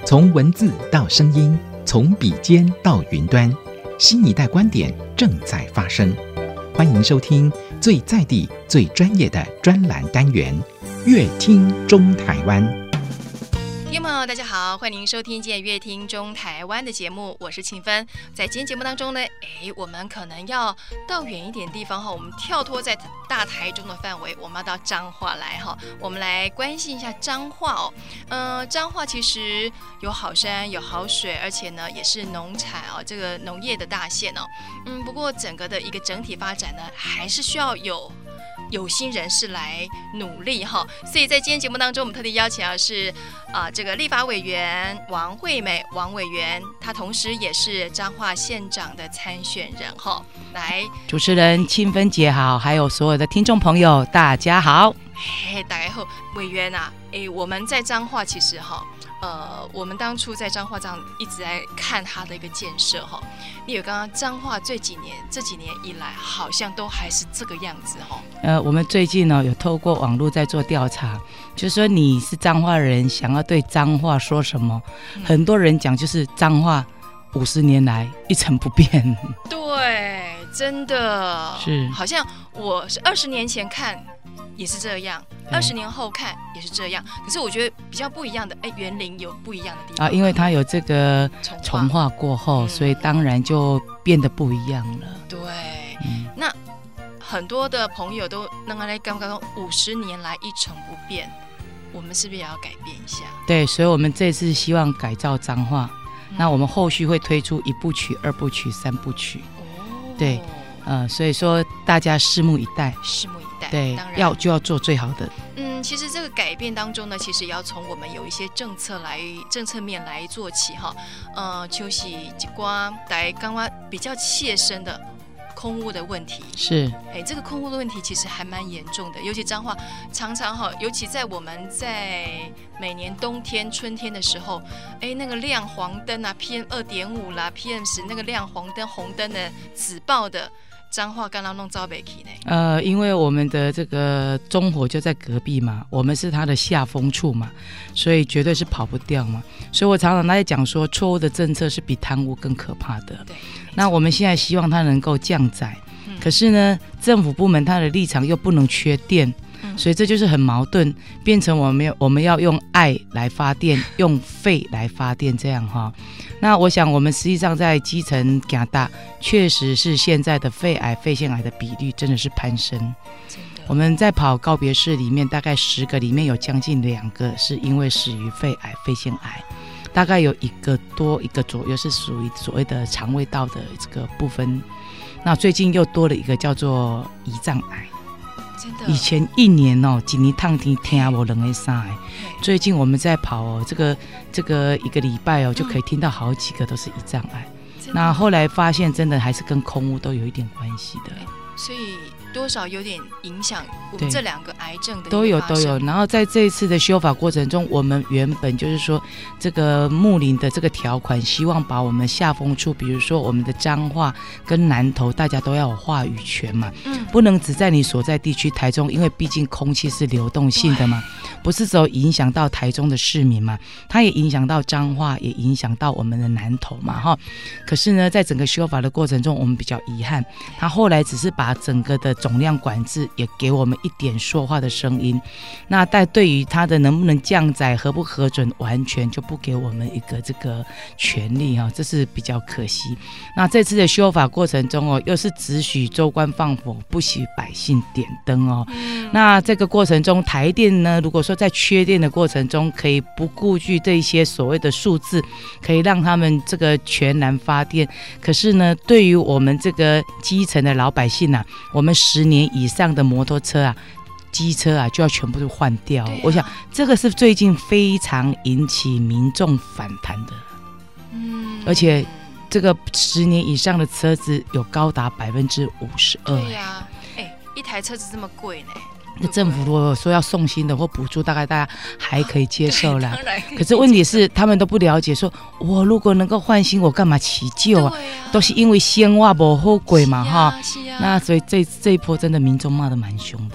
从文字到声音，从笔尖到云端，新一代观点正在发生。欢迎收听最在地、最专业的专栏单元《乐听中台湾》。 听众朋友大家好，欢迎收听今天乐听中台湾的节目，我是庆芬。在今天节目当中呢，我们可能要到远一点地方哈，我们跳脱在大台中的范围，我们要到彰化来哈，我们来关心一下彰化哦。彰化其实有好山有好水，而且呢也是农产哦，这个农业的大县哦。不过整个的一个整体发展呢，还是需要有心人士来努力哈，所以在今天节目当中，我们特地邀请的是这个立法委员王惠美王委员，她同时也是彰化县长的参选人哈。来， 主持人庆芬姐好，还有所有的听众朋友大家好。 大家好，委员啊，我们在彰化其实哈。我们当初在彰化这样一直在看它的一个建设哈，你有刚刚彰化这几年以来，好像都还是这个样子哈。 我们最近呢有透过网络在做调查，就是说你是彰化人，想要对彰化说什么，很多人讲就是彰化50年来一成不变。 对，真的是， 好像我是20年前看也是这样，20年后看也是这样，可是我觉得比较不一样的，园林有不一样的地方因为它有这个重化过后，所以当然就变得不一样了。 对，那很多的朋友都刚刚50年来一成不变，我们是不是也要改变一下？ 对，所以我们这次希望改造彰化，那我们后续会推出1部曲、2部曲、3部曲。对，所以说大家拭目以待。对，要做最好的。 其实这个改变当中呢，其实也要从我们有一些政策面来做起哈。就是一寡来刚刚比较切身的空污的问题是， 这个空污的问题其实还蛮严重的，尤其彰化常常哈，尤其在我们在每年冬天、春天的时候，那个亮黄灯啊 ，PM2.5 啦 ，PM10那个亮黄灯、红灯的紫爆的。彰化刚刚弄遭北去呢？ 因为我们的这个中火就在隔壁嘛，我们是它的下风处嘛，所以绝对是跑不掉嘛。所以我常常在讲说，错误的政策是比贪污更可怕的。 对， 那我们现在希望它能够降载，可是呢，政府部门它的立场又不能缺电。所以这就是很矛盾，变成我们要用爱来发电，用肺来发电这样哈。那我想我们实际上在基层加大，确实是现在的肺癌、肺腺癌的比率真的是攀升。我们在跑告别式里面，大概10个里面有将近2个是因为死于肺癌、肺腺癌，大概有1个多1个左右是属于所谓的肠胃道的这个部分。那最近又多了一个叫做胰脏癌。以前1年一年烫天听我2个3个，最近我们在跑这个1个礼拜就可以听到好几个都是胰脏癌。那后来发现真的还是跟空污都有一点关系的， 所以多少有点影响我们这2个癌症的都有。然后在这一次的修法过程中，我们原本就是说这个木林的这个条款，希望把我们下风处，比如说我们的彰化跟南投，大家都要有话语权嘛，不能只在你所在地区台中，因为毕竟空气是流动性的嘛，不是只有影响到台中的市民嘛，它也影响到彰化，也影响到我们的南投嘛哈。可是呢，在整个修法的过程中，我们比较遗憾，他后来只是把整个的总量管制也给我们一点说话的声音，那但对于它的能不能降载核不核准，完全就不给我们一个这个权利哈，这是比较可惜。那这次的修法过程中又是只许州官放火，不许百姓点灯那这个过程中，台电呢，如果说在缺电的过程中，可以不顾据这些所谓的数字，可以让他们这个全然发电。可是呢，对于我们这个基层的老百姓我们10年以上的摩托车机车就要全部都换掉。我想这个是最近非常引起民众反弹的。而且这个10年以上的车子有高达52%。 对呀，一台车子这么贵呢？ 那政府如果说要送新的或补助，大概大家还可以接受啦。可是问题是他们都不了解，说我如果能够换新，我干嘛骑旧啊？都是因为鲜话不好贵嘛哈。那所以这一波真的民众骂得蛮凶的。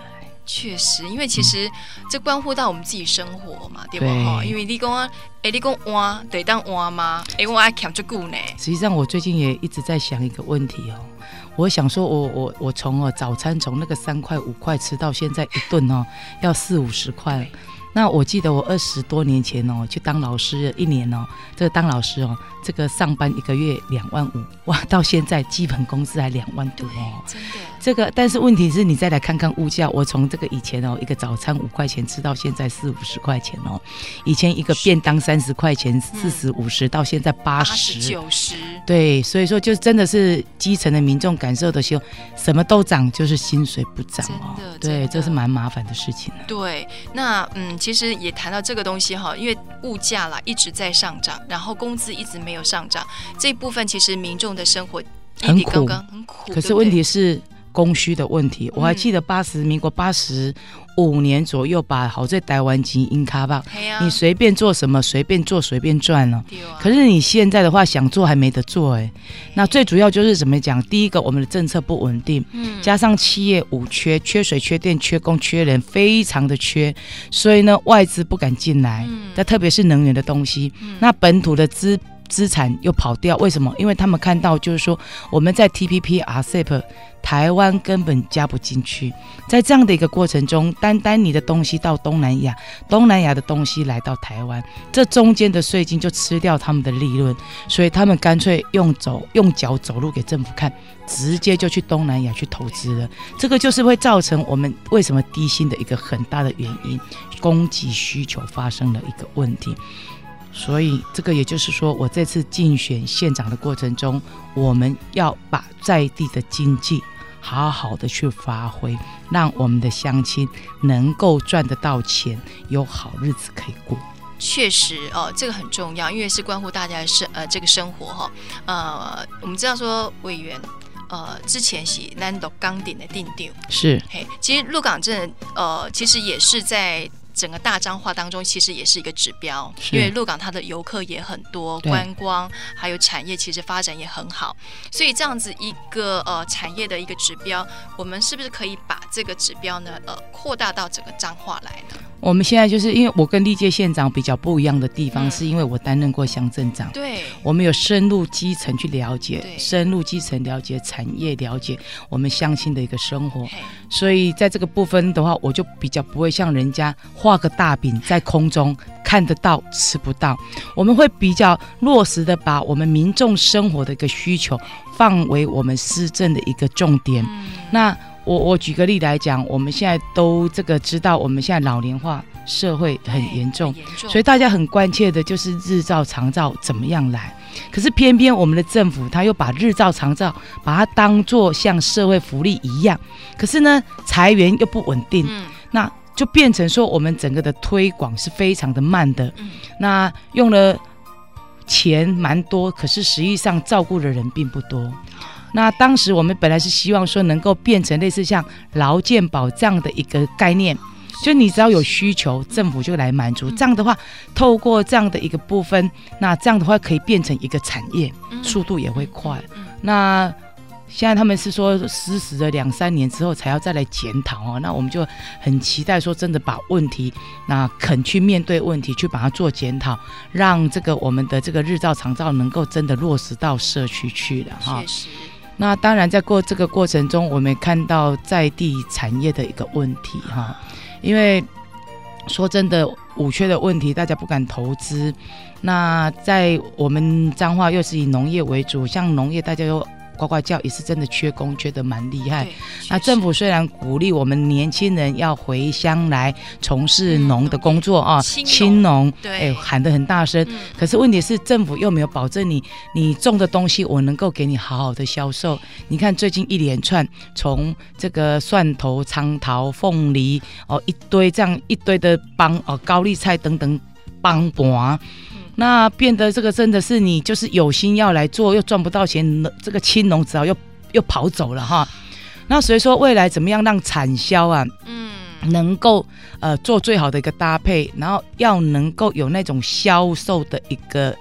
确实，因为其实这关乎到我们自己生活嘛，对不？因为你讲你讲换得当换吗？我爱欠这久呢。 实际上，我最近也一直在想一个问题哦。我想说我从早餐从那个3块5块吃到现在一顿要40、50块。那我记得我20多年前去当老师1年这个当老师这个上班1个月2万5，哇，到现在基本工资还2万多真的。 这个，但是问题是你再来看看物价，我从这个以前一个早餐5块钱吃到现在40、50块钱以前一个便当30块钱40、50到现在80、 90。 对，所以说就真的是基层的民众感受的时候，什么都涨，就是薪水不涨对，这是蛮麻烦的事情对，那其实也谈到这个东西因为物价啦一直在上涨，然后工资一直没有上涨，这一部分其实民众的生活很苦，可是问题是供需的问题。我还记得民国85年左右吧，好在台湾钱印卡吧，你随便做什么随便做随便赚了。可是你现在的话想做还没得做那最主要就是怎么讲？第一个，我们的政策不稳定，加上企业五缺，缺水、缺电、缺工、缺人，非常的缺，所以呢外资不敢进来，特别是能源的东西，那本土的资产又跑掉，为什么？因为他们看到就是说我们在 TPP、RCEP 台湾根本加不进去，在这样的一个过程中，单你的东西到东南亚，东南亚的东西来到台湾，这中间的税金就吃掉他们的利润，所以他们干脆用脚走路给政府看，直接就去东南亚去投资了。这个就是会造成我们为什么低薪的一个很大的原因，供给需求发生了一个问题。所以这个也就是说，我这次竞选县长的过程中，我们要把在地的经济好好的去发挥，让我们的乡亲能够赚得到钱，有好日子可以过。 确实这个很重要，因为是关乎大家的这个生活我们知道说委员之前是咱都港顶的定调是， 其实鹿港镇其实也是在整个大彰化当中其实也是一个指标，因为鹿港它的游客也很多，观光还有产业其实发展也很好，所以这样子一个产业的一个指标，我们是不是可以把这个指标呢扩大到整个彰化来呢？ 我们现在就是因为我跟历届县长比较不一样的地方，是因为我担任过乡镇长， 对， 我们有深入基层去了解，深入基层了解产业，了解我们乡亲的一个生活，所以在这个部分的话，我就比较不会像人家画个大饼在空中看得到吃不到，我们会比较落实的把我们民众生活的一个需求放为我们施政的一个重点。那我举个例来讲，我们现在都这个知道，我们现在老年化社会很严重，所以大家很关切的就是日照长照怎么样来。可是偏偏我们的政府他又把日照长照把它当作像社会福利一样，可是呢财源又不稳定，那就变成说我们整个的推广是非常的慢的，那用了钱蛮多，可是实际上照顾的人并不多。那当时我们本来是希望说能够变成类似像劳健保这样的一个概念，就你只要有需求政府就来满足，这样的话透过这样的一个部分，那这样的话可以变成一个产业，速度也会快。那现在他们是说实施了2-3年之后才要再来检讨那我们就很期待说真的把问题那肯去面对问题，去把它做检讨，让这个我们的这个日照长照能够真的落实到社区去了确实。 那当然在这个过程中，我们也看到在地产业的一个问题因为说真的五缺的问题大家不敢投资，那在我们彰化又是以农业为主，像农业大家又呱呱叫，也是真的缺工缺得蛮厉害。那政府虽然鼓励我们年轻人要回乡来从事农的工作青农喊得很大声，可是问题是政府又没有保证你种的东西我能够给你好好的销售。你看最近一连串从这个蒜头、长桃、凤梨一堆的高丽菜等等帮盘，那变得这个真的是你就是有心要来做又赚不到钱，这个青农只好又跑走了那所以说未来怎么样让产销能够做最好的一个搭配，然后要能够有那种销售的一个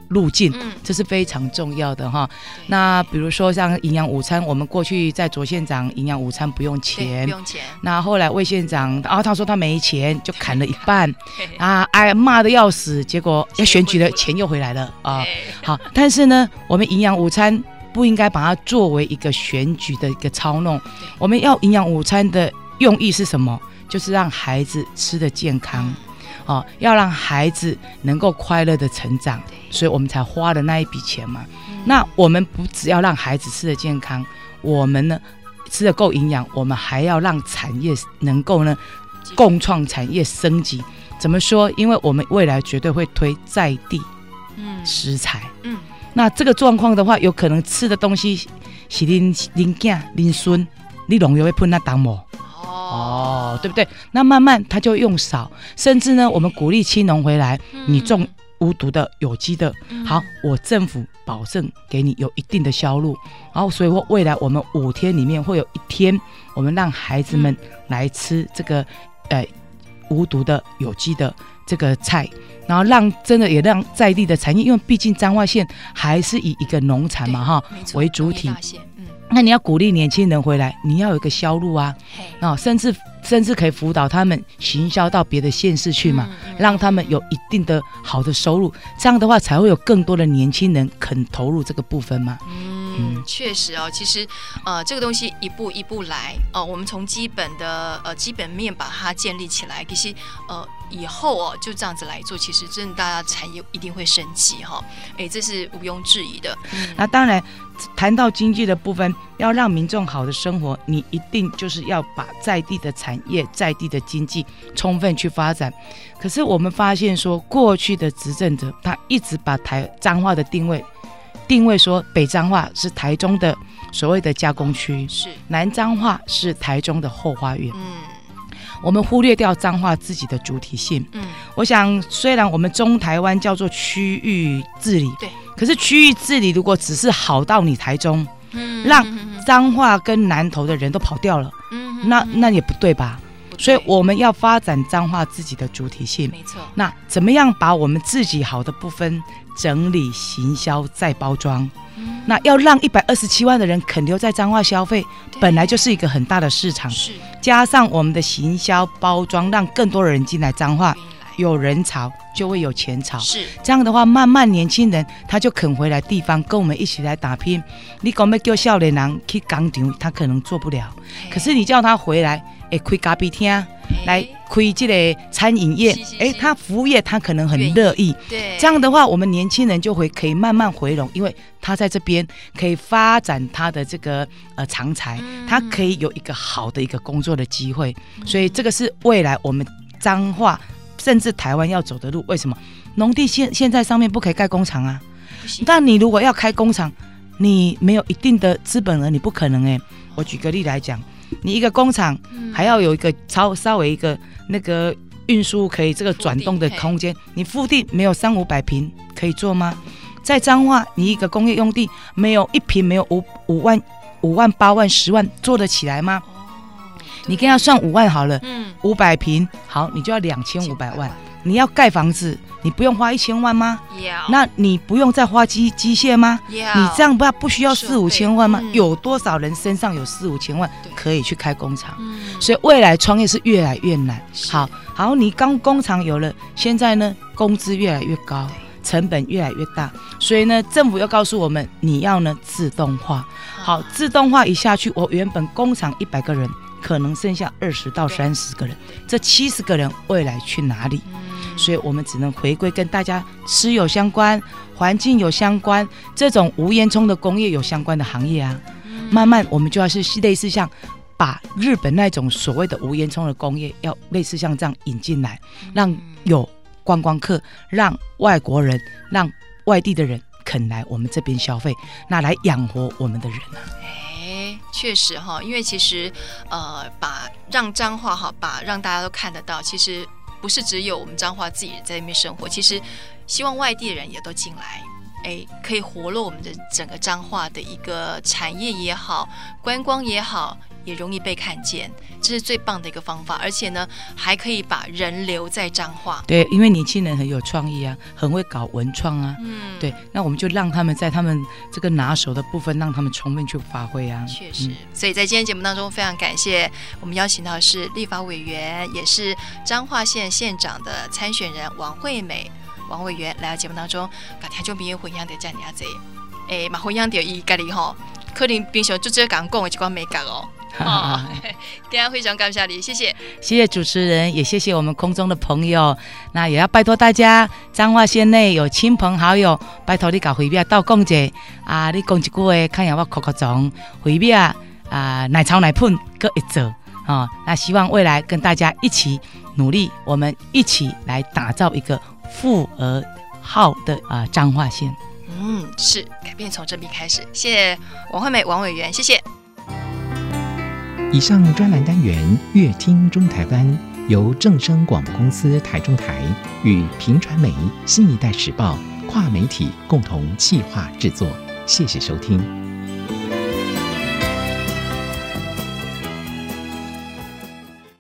路径，这是非常重要的哈。那比如说像营养午餐，我们过去在左县长营养午餐不用钱， 不用钱。 那后来魏县长，他说他没钱，就砍了一半啊，骂得要死，结果要选举了，钱又回来了啊。好，但是呢，我们营养午餐不应该把它作为一个选举的一个操弄，我们要营养午餐的用意是什么？就是让孩子吃得健康。要让孩子能够快乐的成长，所以我们才花了那一笔钱嘛。那我们不只要让孩子吃得健康，我们呢吃得够营养，我们还要让产业能够呢共创产业升级。怎么说？因为我们未来绝对会推在地食材。那这个状况的话，有可能吃的东西是恁囝、恁孙，你农药会喷那当某。对不对？那慢慢他就用少，甚至呢，我们鼓励青农回来，你种无毒的、有机的，好，我政府保证给你有一定的销路。然后，所以未来我们5天里面会有1天，我们让孩子们来吃这个无毒的、有机的这个菜，然后真的也让在地的产业，因为毕竟彰化县还是以一个农产嘛为主体。那你要鼓励年轻人回来，你要有一个销路啊，甚至可以辅导他们行销到别的县市去嘛，让他们有一定的好的收入，这样的话才会有更多的年轻人肯投入这个部分嘛。 确实其实这个东西一步一步来我们从基本面把它建立起来，其实以后就这样子来做，其实真的大家产业一定会升级这是毋庸置疑的。 那当然谈到经济的部分，要让民众好的生活，你一定就是要把在地的产业、在地的经济充分去发展。可是我们发现说，过去的执政者他一直把彰化的定位说北彰化是台中的所谓的加工区，南彰化是台中的后花园。我们忽略掉彰化自己的主体性。我想虽然我们中台湾叫做区域治理，对，可是区域治理如果只是好到你台中，让彰化跟南投的人都跑掉了，那也不对吧？所以我们要发展彰化自己的主体性。 没错。 那怎么样把我们自己好的部分整理、行销、再包装？那要让127万的人肯留在彰化消费，本来就是一个很大的市场。加上我们的行销包装，让更多的人进来彰化，有人潮就会有钱潮。这样的话，慢慢年轻人他就肯回来地方跟我们一起来打拼。你讲要叫少年人去工厂，他可能做不了。可是你叫他回来，开咖啡厅，来开这个餐饮业，他服务业他可能很乐意。这样的话，我们年轻人就可以慢慢回笼，因为他在这边可以发展他的这个长才，他可以有一个好的一个工作的机会。所以这个是未来我们彰化甚至台湾要走的路。为什么农地现在上面不可以盖工厂啊？但你如果要开工厂，你没有一定的资本额，你不可能。我举个例来讲，你一个工厂还要有一个稍微一个那个运输可以这个转动的空间，你腹地没有300-500坪可以做吗？在彰化，你一个工业用地没有1坪没有5万、8万、10万做得起来吗？你跟他算5万好了，500坪好，你就要2500万。你要盖房子，你不用花1000万吗？那你不用再花机械吗？你这样不需要4-5千万吗？有多少人身上有4-5千万可以去开工厂？所以未来创业是越来越难。好，你刚工厂有了，现在呢工资越来越高，成本越来越大，所以呢政府要告诉我们，你要呢自动化。好，自动化一下去，我原本工厂100个人，可能剩下20到30个人，这70个人未来去哪里？所以我们只能回归跟大家吃有相关、环境有相关、这种无烟囱的工业有相关的行业啊。慢慢我们就要是类似像把日本那种所谓的无烟囱的工业，要类似像这样引进来，让有观光客，让外国人，让外地的人肯来我们这边消费，那来养活我们的人啊。 确实因为其实让彰化让大家都看得到，其实不是只有我们彰化自己在那边生活，其实希望外地人也都进来，可以活络我们的整个彰化的一个产业也好，观光也好， 也容易被看见，这是最棒的一个方法。而且呢，还可以把人留在彰化。 对，因为年轻人很有创意啊，很会搞文创啊。对，那我们就让他们在他们这个拿手的部分，让他们充分去发挥啊。 确实，所以在今天节目当中，非常感谢我们邀请到的是立法委员，也是彰化县县长的参选人王惠美王委员来到节目当中，把听众朋友分享到这么多，嘛分享到伊家己吼，可能平常就只讲讲的一寡美感哦。今天非常感谢你，谢谢， 谢谢主持人，也谢谢我们空中的朋友。那也要拜托大家，彰化县内有亲朋好友，拜托你搞回表到讲者啊，你讲一句话，看下我口口中回表啊，奶炒奶喷各一做啊。那希望未来跟大家一起努力，我们一起来打造一个富而好的彰化县。 是改变从这边开始。谢谢王惠美王委员，谢谢。 以上专栏单元《乐听中台湾》由正声广播公司台中台与屏传媒新一代时报跨媒体共同企划制作，谢谢收听。